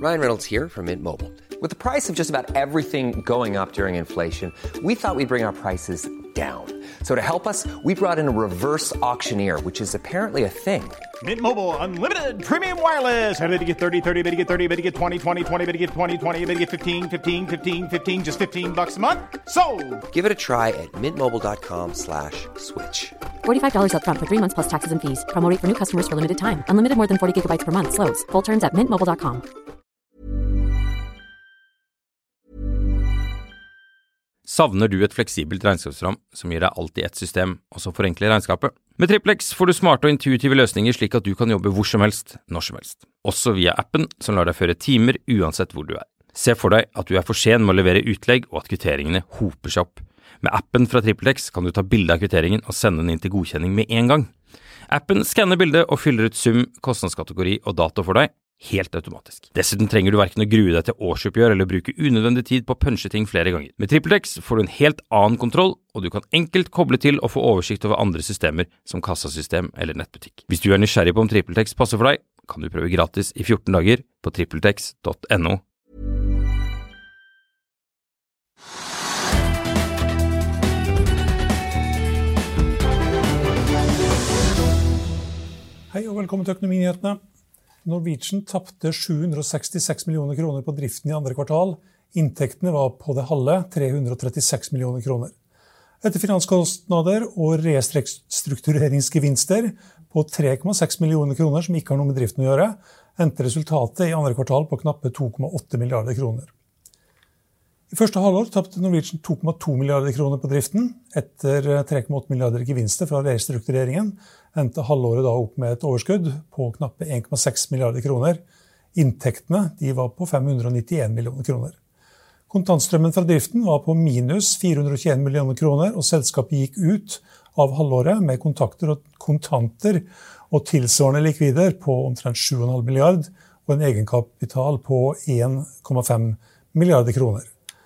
Ryan Reynolds here from Mint Mobile. With the price of just about everything going up during inflation, we thought we'd bring our prices down. So to help us, we brought in a reverse auctioneer, which is apparently a thing. Mint Mobile Unlimited Premium Wireless. How to get 30, 30, how to get 30, how to get 20, 20, 20, how to get 20, 20, how to get 15, 15, 15, 15, just $15 a month? Sold! Give it a try at mintmobile.com/switch. $45 up front for 3 months plus taxes and fees. Promo rate for new customers for limited time. Unlimited more than 40 gigabytes per month. Slows full terms at mintmobile.com. Savner du et fleksibelt regnskapsprogram som gir deg alt i ett system, og som forenkler regnskapet? Med TrippelX får du smarte og intuitive løsninger slik at du kan jobbe hvor som helst, når som helst. Også via appen som lar deg føre timer uansett hvor du er. Se for deg at du er for sen med å levere utlegg og at kvitteringene hoper seg opp. Med appen fra TrippelX kan du ta bilde av kvitteringen og sende den inn til godkjenning med en gang. Appen skanner bildet og fyller ut sum, kostnadskategori og dato for deg, helt automatisk. Dessuten trenger du hverken å grue deg til årsoppgjør eller bruke unødvendig tid på å punche ting flere ganger. Med TrippelX får du en helt annen kontroll, og du kan enkelt koble til og få oversikt over andre systemer som kassasystem eller nettbutikk. Hvis du er nysgjerrig på om TrippelX passer for deg, kan du prøve gratis i 14 dager på trippeltex.no. Hei og velkommen til Økonominyhetene. Norwegian tappte 766 millioner kroner på driften i andre kvartal. Inntektene var på det halve 336 millioner kroner. Etter finanskostnader og restruktureringsgevinster på 3,6 millioner kroner som ikke har noe med driften å gjøre, endte resultatet i andre kvartal på knappe 2,8 milliarder kroner. I første halvår tappte Norwegian 2,2 milliarder kroner på driften. Etter 3,8 milliarder gevinster fra restruktureringen endte halvåret da opp med et overskudd på knappe 1,6 milliarder kroner. Inntektene de var på 591 millioner kroner. Kontantstrømmen fra driften var på minus 421 millioner kroner, og selskapet gikk ut av halvåret med kontanter og tilsvarende likvider på omtrent 7,5 milliard og en egenkapital på 1,5 milliarder kroner.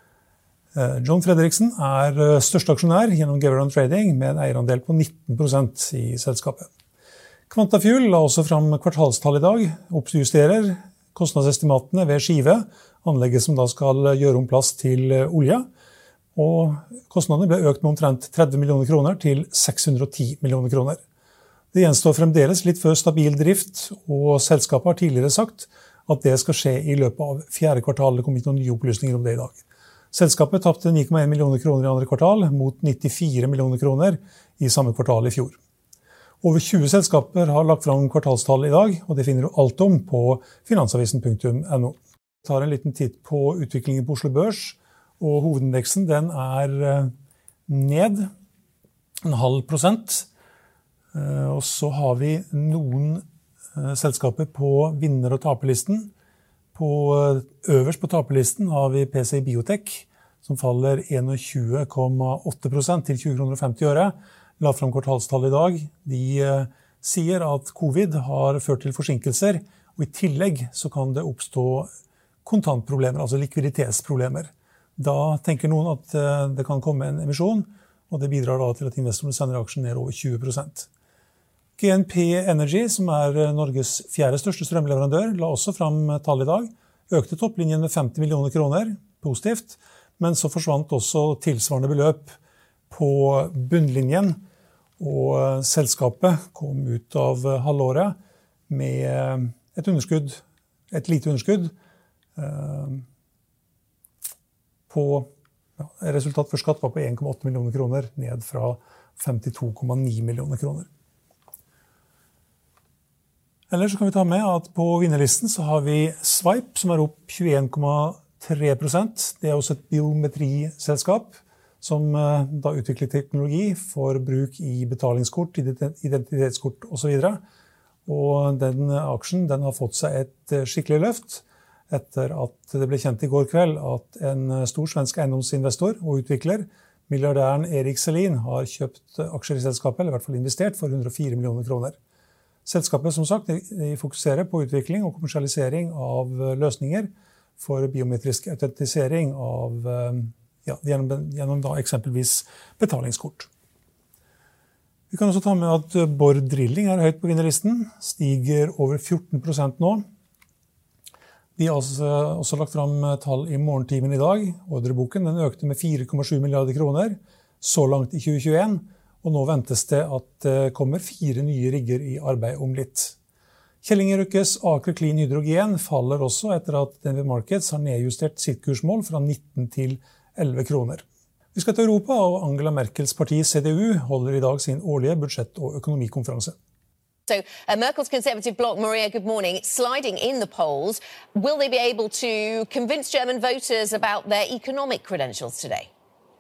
John Fredriksen er største aksjonær gjennom Geveran Trading med en eierandel på 19% i selskapet. Quantafuel la også fram kvartalstall i dag, oppjusterer kostnadsestimatene ved Skive, anlegget som da skal gjøre om plass til olje, og kostnadene ble økt med omtrent 30 millioner kroner til 610 millioner kroner. Det gjenstår fremdeles litt før stabil drift, og selskapet har tidligere sagt at det skal skje i løpet av 4. kvartal. Det kom ikke noen nye opplysninger om det i dag. Selskapet tappte 9,1 millioner kroner i andre kvartal, mot 94 millioner kroner i samme kvartal i fjor. Over 20 selskaper har lagt fram kvartalstall i dag, og det finner du alt om på finansavisen.no. Vi tar en liten titt på utviklingen på Oslo Børs, og hovedindeksen den er ned 0,5%. Og så har vi noen selskaper på vinner- og taperlisten. Øverst på taperlisten har vi PCI Biotech, som faller 21,8% til 20,50 kroner. La fram kvartalstall i dag. De sier at covid har ført til forsinkelser, og i tillegg så kan det oppstå kontantproblemer, altså likviditetsproblemer. Da tenker noen at det kan komme en emisjon, og det bidrar da til at investorene sender aksjen ned over 20%. GNP Energy, som er Norges 4. største strømleverandør, la også fram tall i dag. Økte topplinjen med 50 millioner kroner, positivt, men så forsvant også tilsvarende beløp på bunnlinjen, og selskapet kom ut av halvåret med et lite underskudd på resultat for skatt var på 1,8 millioner kroner, ned fra 52,9 millioner kroner. Eller så kan vi ta med at på vinnerlisten så har vi Swipe, som er opp 21,3%. Det er også et biometriselskap som da utvikler teknologi for bruk i betalingskort, identitetskort og så videre. Og den aksjen den har fått seg et skikkelig løft etter at det ble kjent i går kveld at en stor svensk eiendomsinvestor og utvikler, milliardæren Erik Selin, har kjøpt aksjer i selskapet, eller i hvert fall investert for 104 millioner kroner. Selskapet, som sagt, de fokuserer på utvikling og kommersialisering av løsninger for biometrisk autentisering av, gjennom da eksempelvis betalingskort. Vi kan også ta med at Borr Drilling er høyt på vinnerlisten, stiger over 14% nå. De har også lagt fram tall I morgentimen I dag. Ordreboken den økte med 4,7 milliarder kroner så langt I 2021, og nå ventes det at det kommer 4 nye rigger I arbeid om litt. Kjellingerukkes Aker Clean Hydrogen faller også etter at DNB Markets har nedjustert sitt kursmål fra 19 til 11 kroner. Vi skal til Europa, og Angela Merkels parti CDU holder I dag sin årlige budsjett- og økonomikonferanse. So Merkel's Conservative bloc, Maria, good morning, sliding in the polls. Will they be able to convince German voters about their economic credentials today?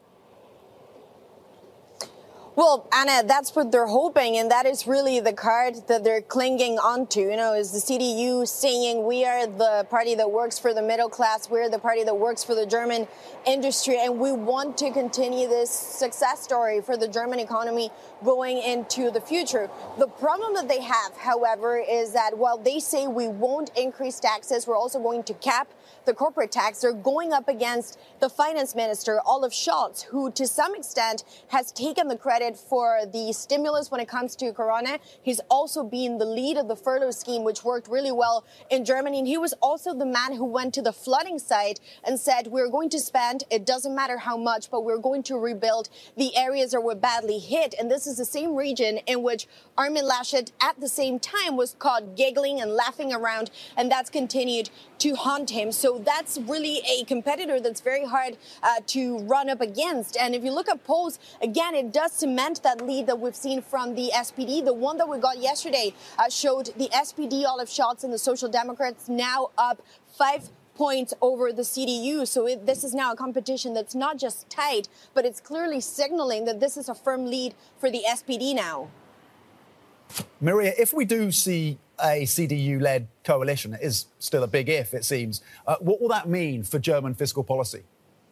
Well, Anna, that's what they're hoping, and that is really the card that they're clinging onto. You know, is the CDU saying we are the party that works for the middle class, we're the party that works for the German industry, and we want to continue this success story for the German economy going into the future. The problem that they have, however, is that while they say we won't increase taxes, we're also going to cap the corporate tax. They're going up against the finance minister, Olaf Scholz, who to some extent has taken the credit for the stimulus when it comes to Corona. He's also been the lead of the furlough scheme, which worked really well in Germany. And he was also the man who went to the flooding site and said, we're going to spend, it doesn't matter how much, but we're going to rebuild the areas that were badly hit. And this is the same region in which Armin Laschet at the same time was caught giggling and laughing around, and that's continued to haunt him. So that's really a competitor that's very hard to run up against. And if you look at polls, again, it does cement that lead that we've seen from the SPD. The one that we got yesterday showed the SPD, Olaf Scholz, and the Social Democrats now up 5 points over the CDU. So this is now a competition that's not just tight, but it's clearly signaling that this is a firm lead for the SPD now. Maria, if we do see a CDU-led coalition, it is still a big if, it seems, what will that mean for German fiscal policy?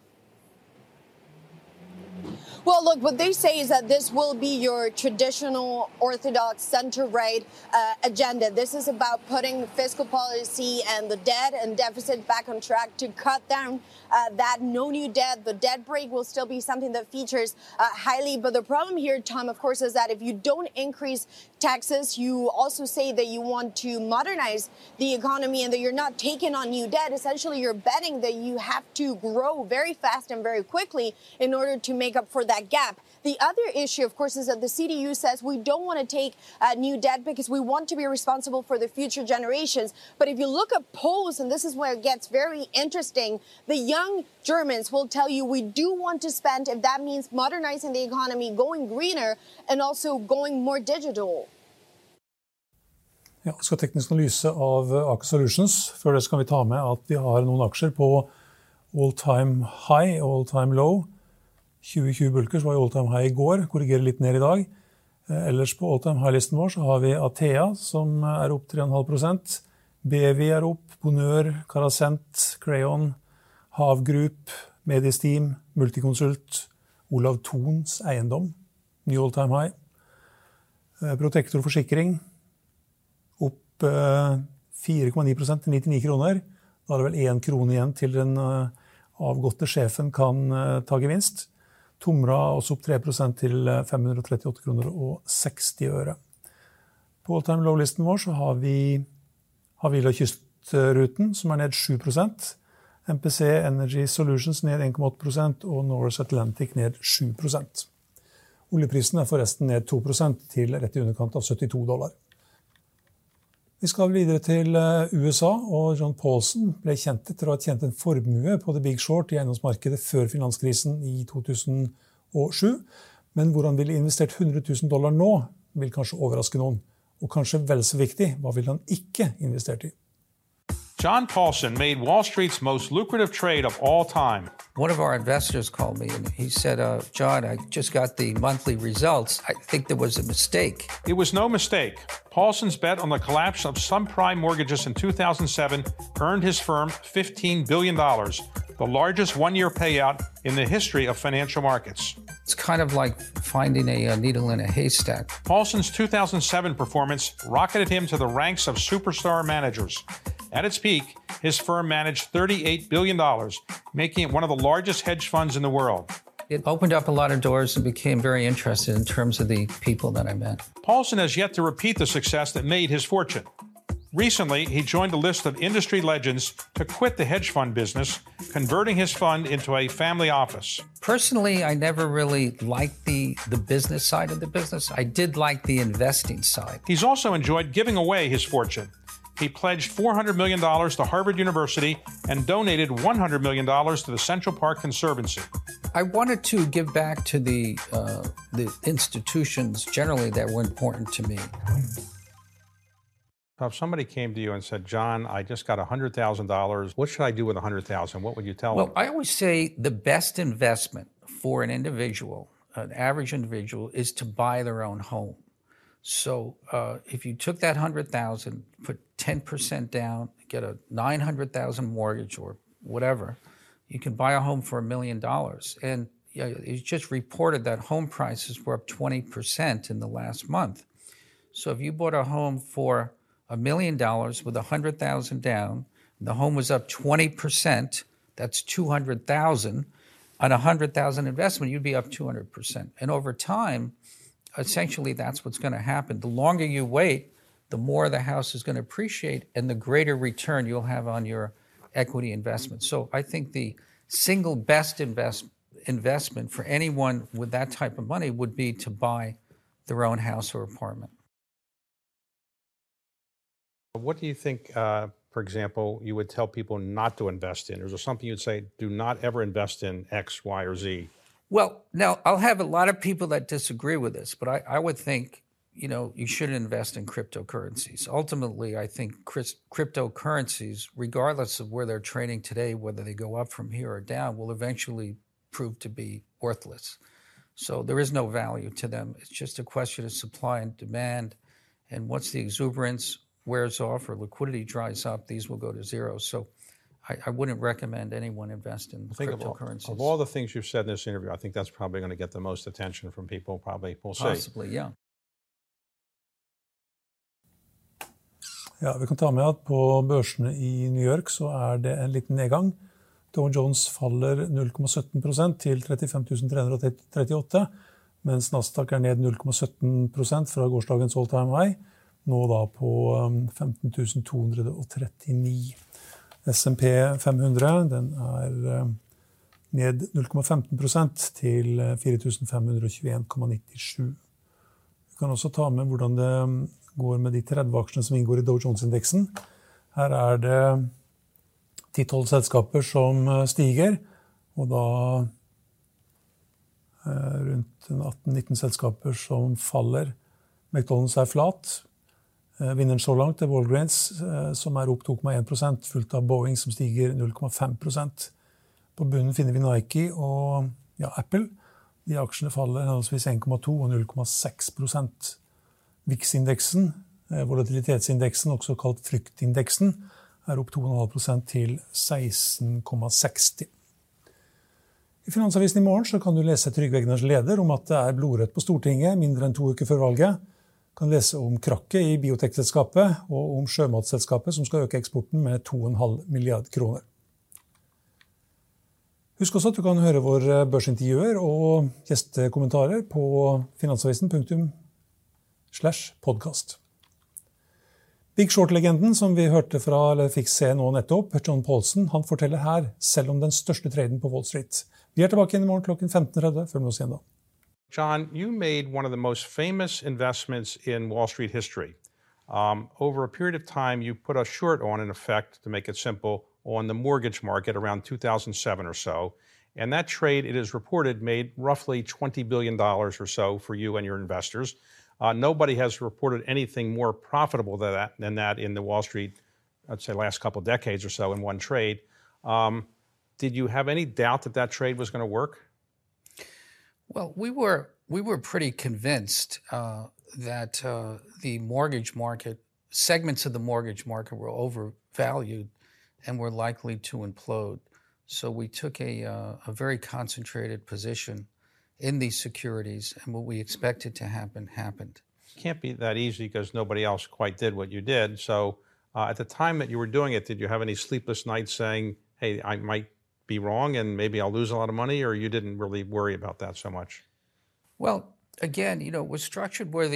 Well, look, what they say is that this will be your traditional orthodox center-right agenda. This is about putting fiscal policy and the debt and deficit back on track to cut down that no new debt. The debt brake will still be something that features highly. But the problem here, Tom, of course, is that if you don't increase taxes, you also say that you want to modernize the economy and that you're not taking on new debt. Essentially, you're betting that you have to grow very fast and very quickly in order to make up for that gap. The other issue, of course, is that the CDU says we don't want to take new debt because we want to be responsible for the future generations. But if you look at polls, and this is where it gets very interesting, the young Germans will tell you we do want to spend if that means modernizing the economy, going greener, and also going more digital. Ja, skal teknisk analyse av Aker Solutions. Før det skal vi ta med at vi har noen aksjer på all-time high og all-time low. 2020 Bulkers var I all-time high I går, korrigerer litt ned I dag. Ellers på all-time high-listen vår så har vi Atea, som opp 3,5%. BV opp, Bonheur, Carasent, Crayon, Hav Group, Mediesteam, Multiconsult, Olav Thons eiendom, ny all-time high. Protektor Forsikring, opp 4,9% til 99 kroner. Da det vel 1 krone igjen til den avgåtte sjefen kan ta gevinst. Tomra også opp 3% til 538 kroner og 60 øre. På all-time low-listen vår så har vi Havila Kystruten, som ned 7%. MPC Energy Solutions ned 1,8% og Norse Atlantic ned 7%. Oljeprisen forresten ned 2% til rett I underkant av $72. Vi skal videre til USA, og John Paulson ble kjent etter å ha tjent en formue på The Big Short I eiendomsmarkedet før finanskrisen I 2007. Men hvor han ville investert $100,000 nå, vil kanskje overraske noen. Og kanskje vel så viktig, hva vil han ikke investert I? John Paulson made Wall Street's most lucrative trade of all time. One of our investors called me and he said, John, I just got the monthly results. I think there was a mistake. It was no mistake. Paulson's bet on the collapse of subprime mortgages in 2007 earned his firm $15 billion, the largest one-year payout in the history of financial markets. It's kind of like finding a needle in a haystack. Paulson's 2007 performance rocketed him to the ranks of superstar managers. At its peak, his firm managed $38 billion, making it one of the largest hedge funds in the world. It opened up a lot of doors and became very interested in terms of the people that I met. Paulson has yet to repeat the success that made his fortune. Recently, he joined a list of industry legends to quit the hedge fund business, converting his fund into a family office. Personally, I never really liked the business side of the business. I did like the investing side. He's also enjoyed giving away his fortune. He pledged $400 million to Harvard University and donated $100 million to the Central Park Conservancy. I wanted to give back to the institutions generally that were important to me. If somebody came to you and said, John, I just got $100,000. What should I do with $100,000? What would you tell them? Well, I always say the best investment for an individual, an average individual, is to buy their own home. So if you took that $100,000, put 10% down, get a $900,000 mortgage or whatever, you can buy a home for $1 million. And it's just reported that home prices were up 20% in the last month. So if you bought a home for $1 million with $100,000 down, the home was up 20%, that's $200,000. On a $100,000 investment, you'd be up 200%. And over time, essentially that's what's going to happen. The longer you wait, the more the house is going to appreciate and the greater return you'll have on your equity investment. So I think the single best investment for anyone with that type of money would be to buy their own house or apartment. What do you think, for example, you would tell people not to invest in? Or is there something you'd say, do not ever invest in X, Y, or Z? Well, now, I'll have a lot of people that disagree with this, but I would think, you shouldn't invest in cryptocurrencies. Ultimately, I think cryptocurrencies, regardless of where they're trading today, whether they go up from here or down, will eventually prove to be worthless. So there is no value to them. It's just a question of supply and demand. And once the exuberance wears off or liquidity dries up, these will go to zero. So I wouldn't recommend anyone invest in cryptocurrencies. Of all the things you've said in this interview, I think that's probably going to get the most attention from people, probably. We'll see. Possibly, yeah. Ja, vi kan ta med at på børsene i New York så er det en liten nedgang. Dow Jones faller 0,17% til 35.338, mens Nasdaq er ned 0,17% fra gårsdagens all-time high, nå da på 15.239. S&P 500, den er ned 0,15% til 4.521,97. Vi kan også ta med hvordan det går med de 30 aksjene som inngår i Dow Jones-indeksen. Her er det 10-12 selskaper som stiger, og da rundt 18-19 selskaper som faller. McDonald's er flat. Vinneren så langt er Walgreens, som er opp 2,1%, fulgt av Boeing, som stiger 0,5%. På bunnen finner vi Nike og Apple. De aksjene faller henholdsvis 1,2 og 0,6%. VIX-indeksen, volatilitetsindeksen, også kalt fryktindeksen, er opp 2,5% til 16,60. I Finansavisen i morgen så kan du lese Trygve Egners leder om at det er blodrødt på Stortinget mindre enn 2 uker før valget. Du kan lese om krakket i biotekselskapet og om sjømatselskapet som skal øke eksporten med 2,5 milliard kroner. Husk også at du kan høre våre børsintervjuer og gjestekommentarer på finansavisen.com/podcast. Big Short-legenden som vi hørte fra, eller fikk se nå nettopp, John Paulson, han forteller her selv om den største traden på Wall Street. Vi er tilbake inn i morgen klokken 15:30, før vi oss igjen da. John, you made one of the most famous investments in Wall Street history. Over a period of time, you put a short on, in effect, to make it simple, on the mortgage market around 2007 or so. And that trade, it is reported, made roughly $20 billion or so for you and your investors. Nobody has reported anything more profitable than that in the Wall Street, I'd say, last couple of decades or so in one trade. Did you have any doubt that trade was going to work? Well, we were pretty convinced that the mortgage market, segments of the mortgage market were overvalued and were likely to implode. So we took a very concentrated position in these securities, and what we expected to happen happened. It can't be that easy because nobody else quite did what you did. So at the time that you were doing it, did you have any sleepless nights saying, hey, I might be wrong and maybe I'll lose a lot of money, or you didn't really worry about that so much? Well, again, it was structured where the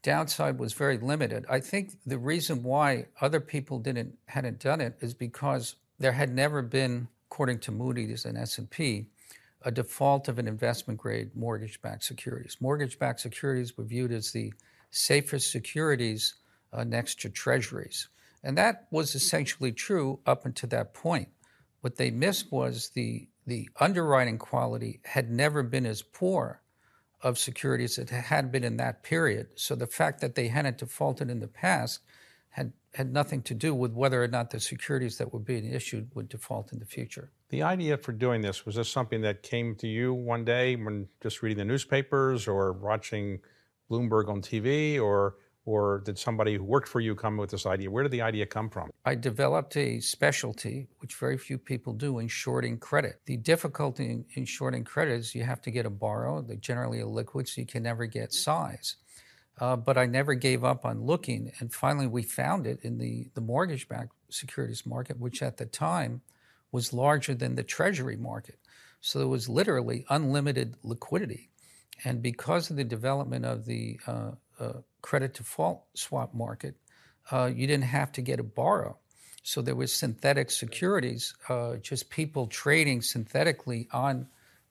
downside was very limited. I think the reason why other people hadn't done it is because there had never been, according to Moody's and S&P, a default of an investment-grade mortgage-backed securities. Mortgage-backed securities were viewed as the safest securities next to treasuries. And that was essentially true up until that point. What they missed was the underwriting quality had never been as poor of securities as it had been in that period. So the fact that they hadn't defaulted in the past had nothing to do with whether or not the securities that were being issued would default in the future. The idea for doing this, was this something that came to you one day when just reading the newspapers or watching Bloomberg on TV, or did somebody who worked for you come with this idea? Where did the idea come from? I developed a specialty, which very few people do, in shorting credit. The difficulty in shorting credit is you have to get a borrow. They're generally illiquid, so you can never get size. But I never gave up on looking, and finally we found it in the mortgage-backed securities market, which at the time was larger than the treasury market. So there was literally unlimited liquidity. And because of the development of the credit default swap market, you didn't have to get a borrow. So there was synthetic securities, just people trading synthetically on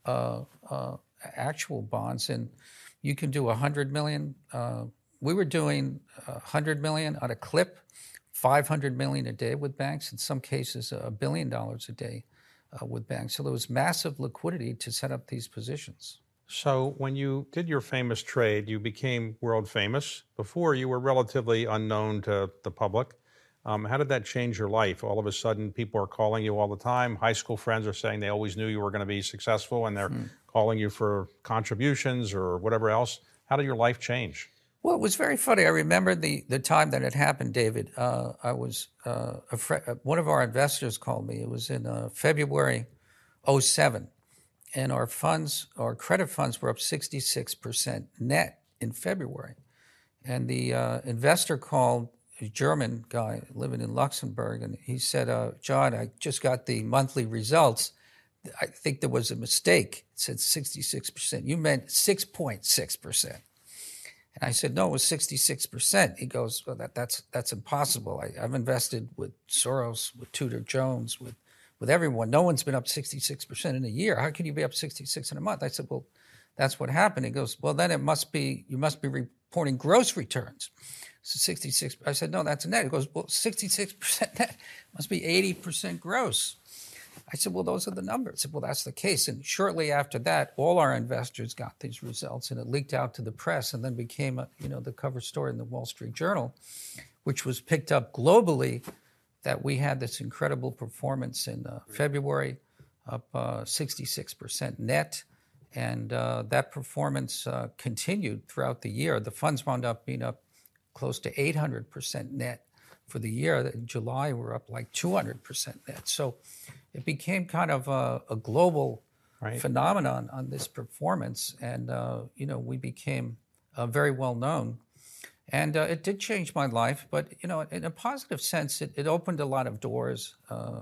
actual bonds. And you can do 100 million. We were doing 100 million on a clip, 500 million a day with banks, in some cases $1 billion a day with banks. So there was massive liquidity to set up these positions. So when you did your famous trade, you became world famous. Before, you were relatively unknown to the public. How did that change your life? All of a sudden, people are calling you all the time. High school friends are saying they always knew you were going to be successful, and they're calling you for contributions or whatever else. How did your life change? Well, it was very funny. I remember the time that it happened, David. I was one of our investors called me. It was in February 2007. And our credit funds were up 66% net in February. And the investor called, a German guy living in Luxembourg, and he said, John, I just got the monthly results. I think there was a mistake. It said 66%. You meant 6.6%. And I said, no, it was 66%. He goes, well, that's impossible. I've invested with Soros, with Tudor Jones, with everyone. No one's been up 66% in a year. How can you be up 66 in a month? I said, well, that's what happened. He goes, well, then you must be reporting gross returns. So 66, I said, no, that's net. He goes, well, 66% net must be 80% gross. I said, well, those are the numbers. I said, well, that's the case. And shortly after that, all our investors got these results, and it leaked out to the press and then became the cover story in the Wall Street Journal, which was picked up globally, that we had this incredible performance in February, up 66% net. And that performance continued throughout the year. The funds wound up being up close to 800% net for the year. In July, we're up like 200% net. So it became kind of a global phenomenon on this performance. And, we became very well known. And it did change my life, but, in a positive sense, it opened a lot of doors,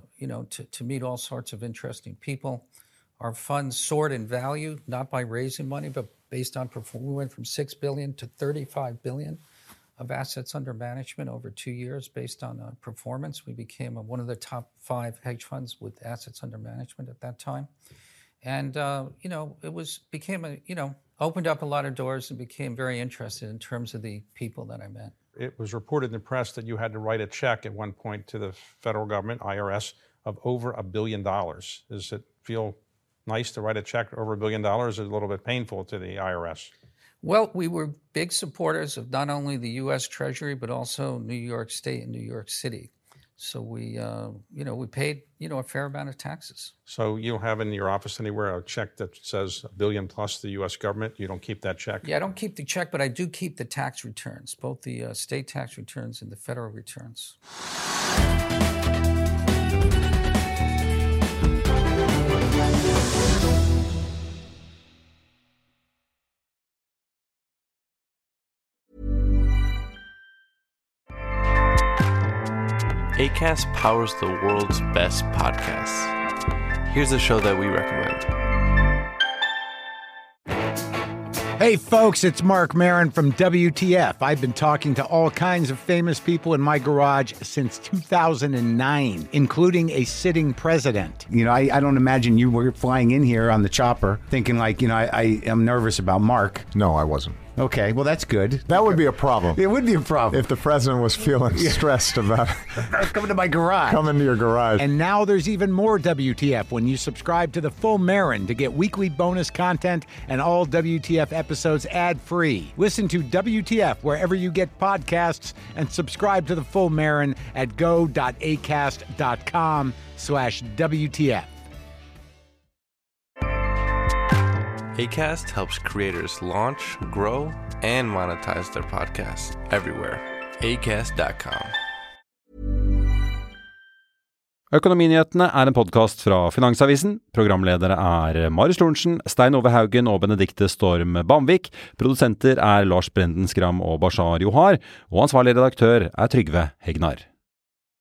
to meet all sorts of interesting people. Our funds soared in value, not by raising money, but based on performance. We went from $6 billion to $35 billion of assets under management over 2 years based on performance. We became one of the top 5 hedge funds with assets under management at that time. And, opened up a lot of doors and became very interested in terms of the people that I met. It was reported in the press that you had to write a check at one point to the federal government, IRS, of over $1 billion. Does it feel nice to write a check over $1 billion, or is it a little bit painful to the IRS? Well, we were big supporters of not only the U.S. Treasury, but also New York State and New York City. So we paid, a fair amount of taxes. So you don't have in your office anywhere a check that says $1 billion plus the U.S. government? You don't keep that check? Yeah, I don't keep the check, but I do keep the tax returns, both the state tax returns and the federal returns. Acast powers the world's best podcasts. Here's a show that we recommend. Hey folks, it's Mark Maron from WTF. I've been talking to all kinds of famous people in my garage since 2009, including a sitting president. You know, I don't imagine you were flying in here on the chopper thinking like, you know, I am nervous about Mark. No, I wasn't. Okay, well, that's good. That would be a problem. It would be a problem. If the president was feeling stressed about coming to my garage. Coming to your garage. And now there's even more WTF when you subscribe to the Full Marin to get weekly bonus content and all WTF episodes ad-free. Listen to WTF wherever you get podcasts and subscribe to the Full Marin at go.acast.com/WTF. Acast helps creators launch, grow, and monetize their podcasts everywhere. Acast.com. Økonominyhetene en podcast fra Finansavisen. Programledere Marius Lorentzen, Stein Ove Haugen og Benedikte Storm Bamvik. Produsenter Lars Brenden Skram og Bashar Johar. Og ansvarlig redaktør Trygve Hegnar.